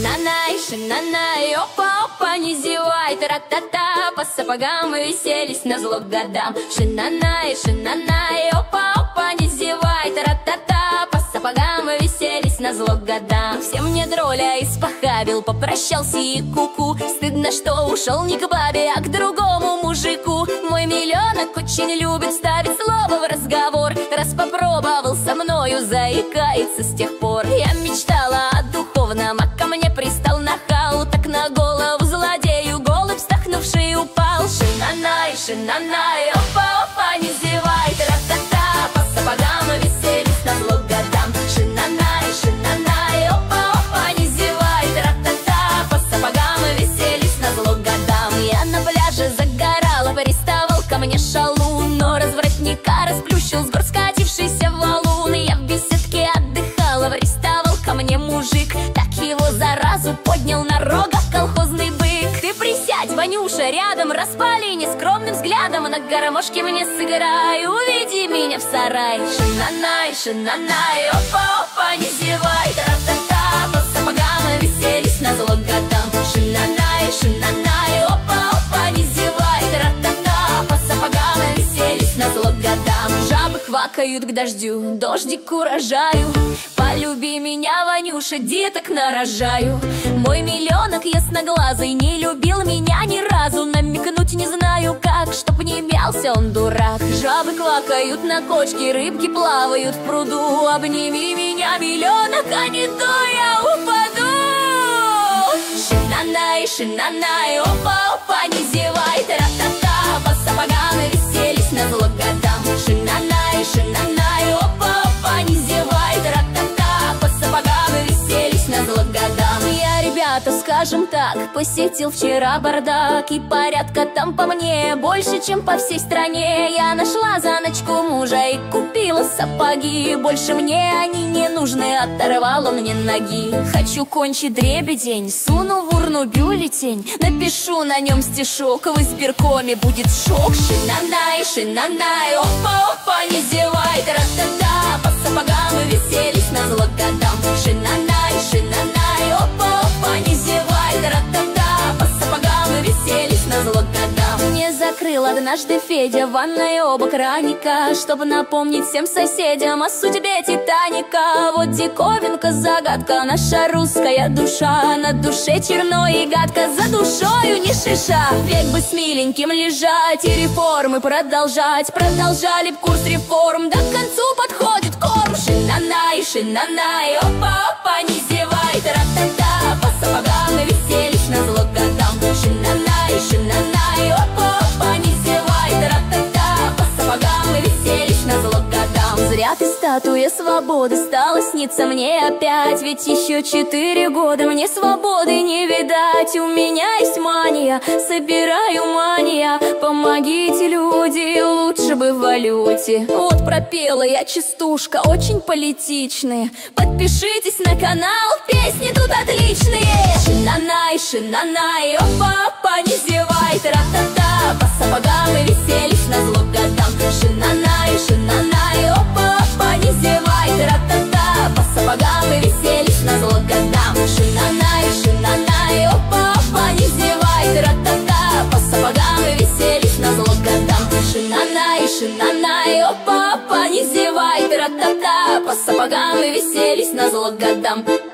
Шинанай, шинанай, опа-опа, не зевай, тра-та-та. По сапогам мы виселись назло годам. Шинанай, шинанай, опа-опа, не зевай, тра-та-та. По сапогам мы виселись назло годам. Всем мне дроля испохабил, попрощался и куку. Стыдно, что ушел не к бабе, а к другому мужику. Мой миллионок очень любит ставить слово в разговор. Раз попробовал со мною, заикается с тех пор. Я мечтала о духовном, а ко мне пристал нахал. Так на голову злодею голубь, вздохнувший, упал. Шинанай, шинанай, опа-опа, не зевай, тра-та-та. По сапогам мы виселись назло годам. Шинанай, шинанай, опа-опа, не зевай, тра-та-та. По сапогам мы виселись назло годам. Я на пляже загорала, приставал ко мне шалун, но развратника расплющил с гор скатившийся валун. Я в беседке отдыхала, приставал ко мне мужик, так его заразу поднял на рогах колхозный бык. Ты присядь, Ванюша, рядом, распали нескромным взглядом. На гармошке мне сыграй, уведи меня в сарай. Шинанай, шинанай, опа-опа, не зевай, тра-та-та. По сапогам мы виселись назло годам. Шинанай, шинанай, опа-опа, не зевай, тра-та-та. По сапогам мы виселись назло годам. Жабы квакают к дождю, дождик урожаю. Полюби меня, Ванюша, деток нарожаю. Мой миллионок ясноглазый не любил меня ни разу. Намекнуть не знаю как, чтоб не мялся он, дурак. Жабы квакают на кочке, рыбки плавают в пруду. Обними меня, миллионок, а не то я упаду. Шинанай, шинанай, опа-опа, не зевай, тра-та-та. По сапогам мы виселись назло годам. Шинанай, шинанай, опа-опа, не зевай, тра-та-та. По сапогам мы виселись назло годам. Я, ребята, скажем так, посетил вчера бардак, и порядка там по мне больше, чем по всей стране. Я нашла за ночку мужа и купила сапоги. Больше мне они не нужны, оторвал он мне ноги. Хочу кончить дребедень, суну в урну бюллетень, напишу на нем стишок, в избиркоме будет шок. Шинанай, шинанай, опа-опа, не зевай, тра-та-та. По сапогам мы виселись назло годам. Шинанай, шинанай, опа-опа, не зевай, тра-та-та. По сапогам мы виселись назло годам. Мне закрыл однажды Федя в ванной оба краника, чтобы напомнить всем соседям о судьбе Титаника. Вот диковинка, загадка, наша русская душа. На душе черно и гадко, за душою не шиша. Век бы с миленьким лежать и реформы продолжать. Продолжали б курс реформ, да к концу подходит корм. Шинанай, шинанай, опа-опа, не зевай, тра-та-та. По сапогам мы виселись назло годам. Шинанай, шинанай, опа-опа, не зевай, тра-та-та. По сапогам мы виселись назло годам. Зря ты, статуя свободы, стала сниться мне опять. Ведь еще 4 года мне свободы не видать. У меня есть мания, собираю мания. Помогите, люди, лучше бы в валюте. Вот пропела я частушка, очень политичные. Подпишитесь на канал, песни тут отличные. Шинанай, шинанай, опа-опа, не зевай, тра-та-та. По сапогам мы виселись назло годам. Шинанай, шинанай, опа-опа, не зевай, тра-та-та. По сапогам мы виселись назло годам. Шинанай, шинанай, опа-опа, не зевай, тра-та-та. По сапогам мы виселись назло годам. Шинанай, шинанай, опа-опа, не зевай, тра-та-та. По сапогам мы виселись назло годам.